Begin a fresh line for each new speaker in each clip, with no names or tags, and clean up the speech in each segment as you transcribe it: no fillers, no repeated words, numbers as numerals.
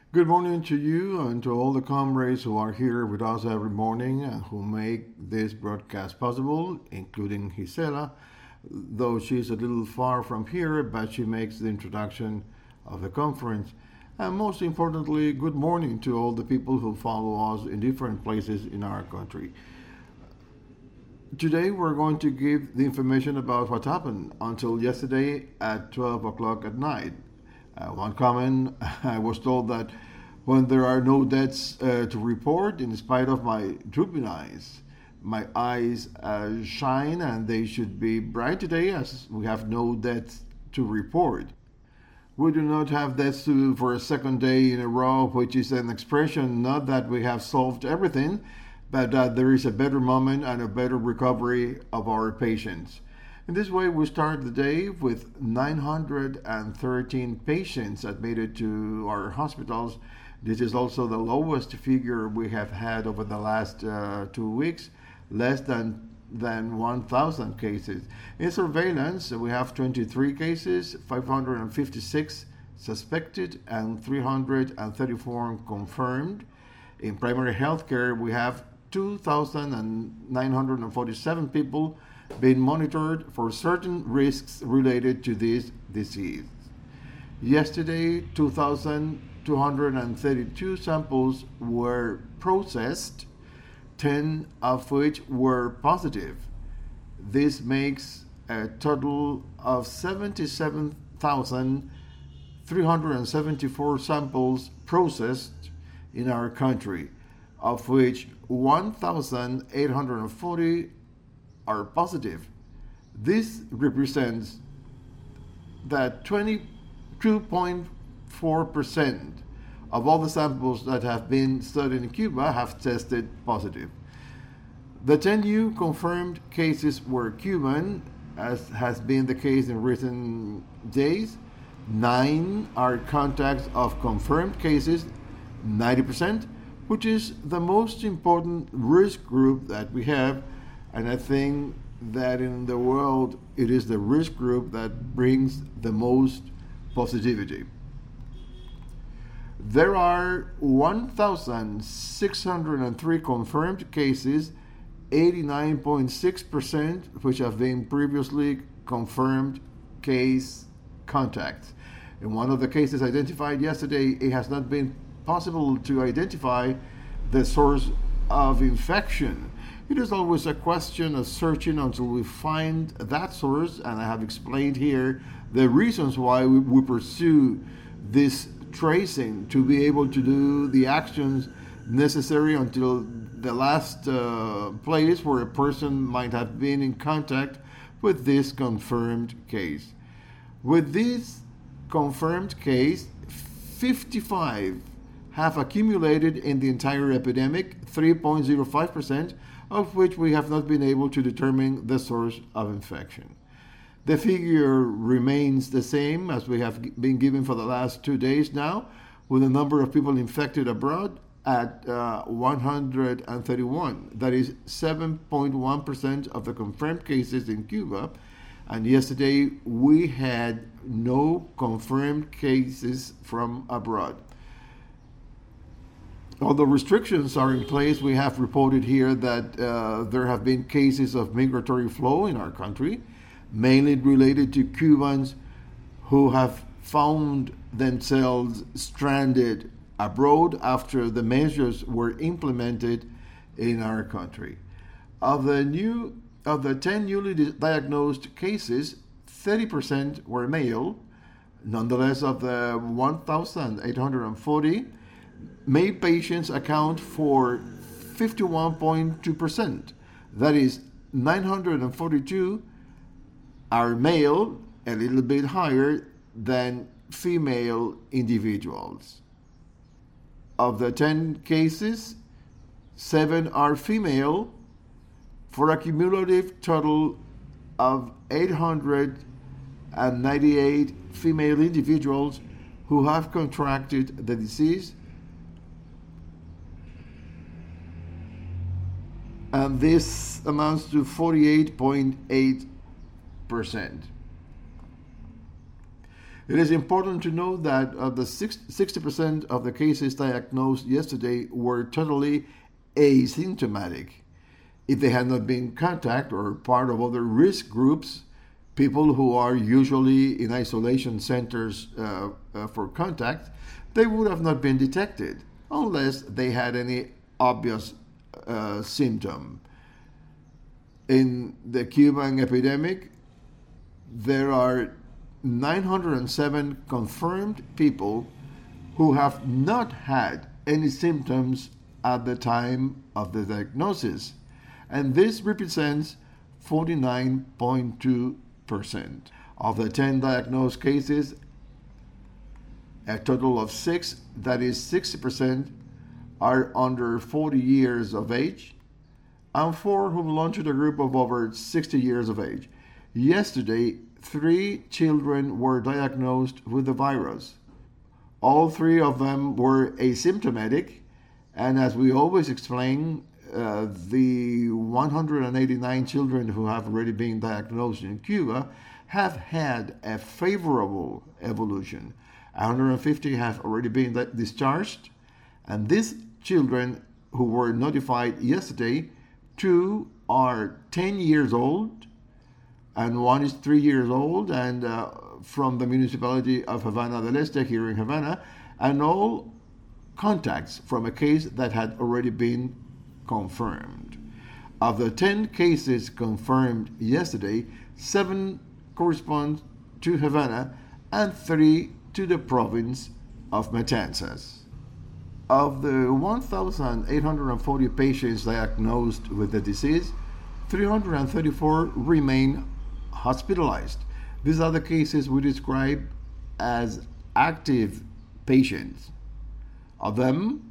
Good morning to you and to all the comrades who are here with us every morning and who make this broadcast possible, including Gisela, though she's a little far from here, but she makes the introduction of the conference. And most importantly, good morning to all the people who follow us in different places in our country. Today we're going to give the information about what happened until yesterday at 12 o'clock at night. One comment, I was told that when there are no deaths to report, in spite of my drooping eyes, my eyes shine and they should be bright today as we have no deaths to report. We do not have deaths for a second day in a row, which is an expression not that we have solved everything, but that there is a better moment and a better recovery of our patients. In this way, we start the day with 913 patients admitted to our hospitals. This is also the lowest figure we have had over the last 2 weeks, less than 1,000 cases. In surveillance, we have 23 cases, 556 suspected, and 334 confirmed. In primary healthcare, we have 2,947 people being monitored for certain risks related to this disease. Yesterday, 2,232 samples were processed, 10 of which were positive. This makes a total of 77,374 samples processed in our country, of which 1,840 are positive. This represents that 22.4% of all the samples that have been studied in Cuba have tested positive. The 10 new confirmed cases were Cuban, as has been the case in recent days. 9 are contacts of confirmed cases, 90%, which is the most important risk group that we have. And I think that in the world, it is the risk group that brings the most positivity. There are 1,603 confirmed cases, 89.6%, which have been previously confirmed case contacts. In one of the cases identified yesterday, it has not been possible to identify the source of infection. It is always a question of searching until we find that source, and I have explained here the reasons why we pursue this tracing to be able to do the actions necessary until the last place where a person might have been in contact with this confirmed case. With this confirmed case, 55 have accumulated in the entire epidemic, 3.05%, of which we have not been able to determine the source of infection. The figure remains the same as we have been given for the last 2 days now, with the number of people infected abroad at 131. That is 7.1% of the confirmed cases in Cuba. And yesterday we had no confirmed cases from abroad. Although restrictions are in place, we have reported here that there have been cases of migratory flow in our country, mainly related to Cubans who have found themselves stranded abroad after the measures were implemented in our country. Of the 10 newly diagnosed cases, 30% were male. Nonetheless, of the 1,840, male patients account for 51.2%. That is, 942 are male, a little bit higher than female individuals. Of the 10 cases, 7 are female, for a cumulative total of 898 female individuals who have contracted the disease, and this amounts to 48.8%. It is important to note that of the 60% of the cases diagnosed yesterday were totally asymptomatic. If they had not been contact or part of other risk groups, people who are usually in isolation centers for contact, they would have not been detected unless they had any obvious symptom. In the Cuban epidemic, there are 907 confirmed people who have not had any symptoms at the time of the diagnosis, and this represents 49.2%. Of the 10 diagnosed cases, a total of 6, that is 60%, are under 40 years of age, and 4 who belong to the group of over 60 years of age. Yesterday, 3 children were diagnosed with the virus. All 3 of them were asymptomatic, and as we always explain, the 189 children who have already been diagnosed in Cuba have had a favorable evolution. 150 have already been discharged, and these children who were notified yesterday, 2 are 10 years old, and 1 is 3 years old, and from the municipality of Havana del Este here in Havana, and all contacts from a case that had already been confirmed. Of the 10 cases confirmed yesterday, 7 correspond to Havana and 3 to the province of Matanzas. Of the 1,840 patients diagnosed with the disease, 334 remain hospitalized. These are the cases we describe as active patients. Of them,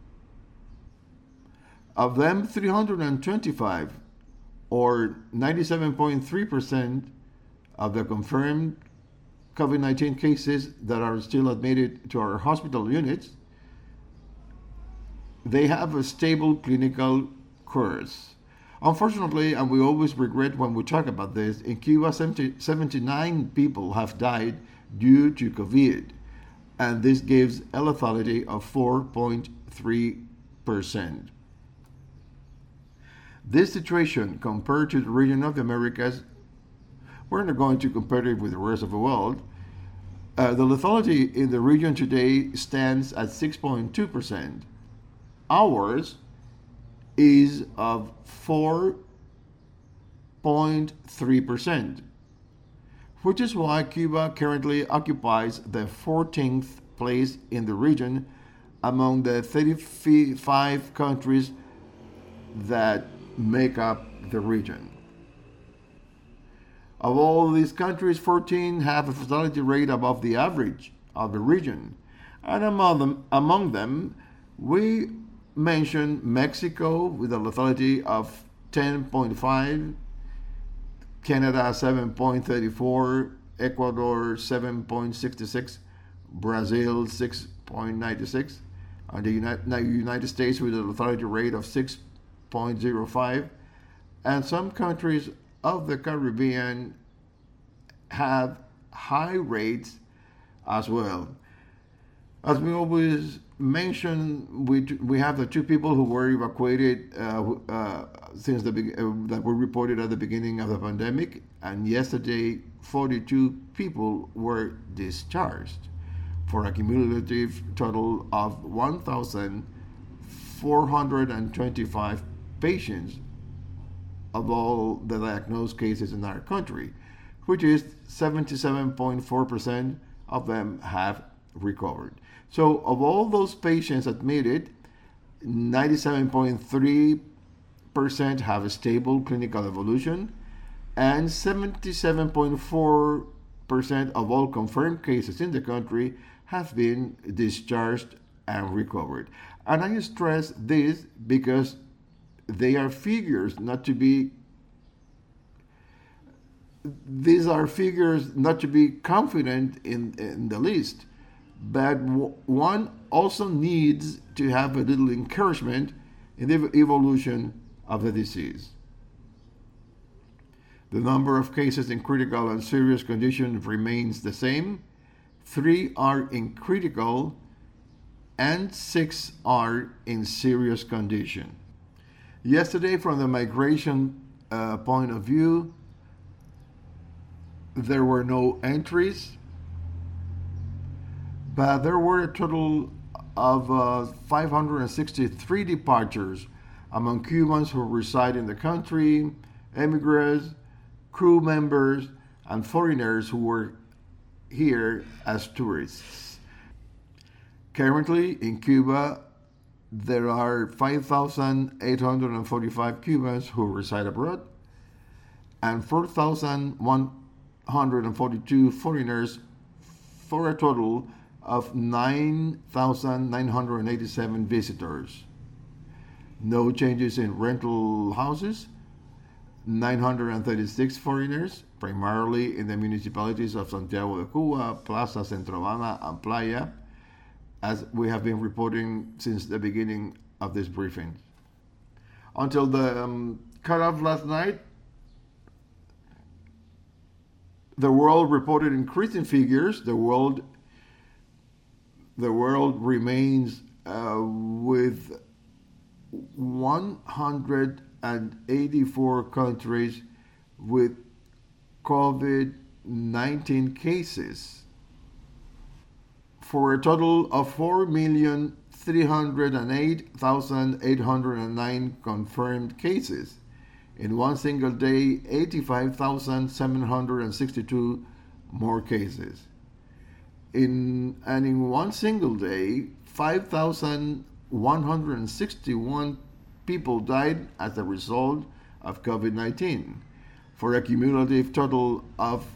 325, or 97.3% of the confirmed COVID-19 cases that are still admitted to our hospital units, they have a stable clinical course. Unfortunately, and we always regret when we talk about this, in Cuba, 79 people have died due to COVID, and this gives a lethality of 4.3%. This situation, compared to the region of the Americas, we're not going to compare it with the rest of the world. The lethality in the region today stands at 6.2%. Ours is of 4.3%, which is why Cuba currently occupies the 14th place in the region among the 35 countries that make up the region. Of all these countries, 14 have a fatality rate above the average of the region, and among them we mention Mexico with a lethality of 10.5, Canada 7.34, Ecuador 7.66, Brazil 6.96, and the United States with a lethality rate of 6.05, and some countries of the Caribbean have high rates as well. As we always mention, we have the 2 people who were evacuated since that were reported at the beginning of the pandemic, and yesterday 42 people were discharged for a cumulative total of 1,425 patients of all the diagnosed cases in our country, which is 77.4% of them have recovered. So of all those patients admitted, 97.3% have a stable clinical evolution, and 77.4% of all confirmed cases in the country have been discharged and recovered. And I stress this because these are figures not to be confident in the least, but one also needs to have a little encouragement in the evolution of the disease. The number of cases in critical and serious condition remains the same, 3 are in critical, and 6 are in serious condition. Yesterday, from the migration point of view, there were no entries, but there were a total of 563 departures among Cubans who reside in the country, immigrants, crew members, and foreigners who were here as tourists. Currently, in Cuba, there are 5,845 Cubans who reside abroad and 4,142 foreigners, for a total of 9,987 visitors. No changes in rental houses. 936 foreigners, primarily in the municipalities of Santiago de Cuba, Plaza Centro Habana, and Playa, as we have been reporting since the beginning of this briefing. Until the cutoff last night, the world reported increasing figures. The world remains with 184 countries with COVID-19 cases, for a total of 4,308,809 confirmed cases. In one single day, 85,762 more cases. In one single day, 5,161 people died as a result of COVID-19, for a cumulative total of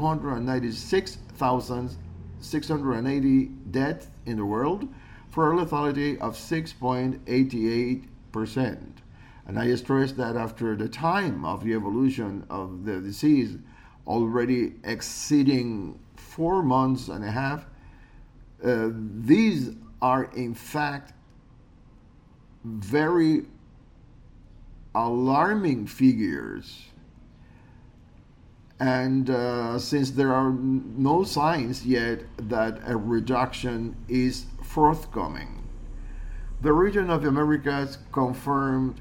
296,680 deaths in the world, for a lethality of 6.88%. And I stress that after the time of the evolution of the disease, already exceeding 4 months and a half, these are in fact very alarming figures. And since there are no signs yet that a reduction is forthcoming, the region of the Americas confirmed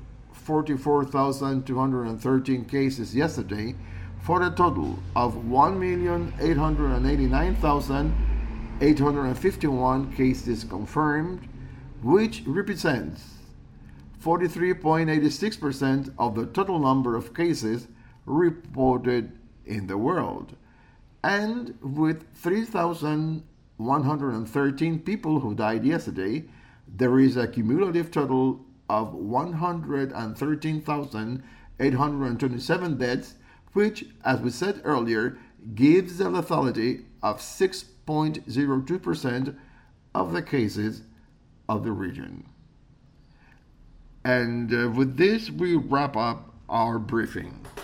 44,213 cases yesterday, for a total of 1,889,851 cases confirmed, which represents 43.86% of the total number of cases reported in the world, and with 3,113 people who died yesterday, there is a cumulative total of 113,827 deaths, which, as we said earlier, gives a lethality of 6.02% of the cases of the region. And with this, we wrap up our briefing.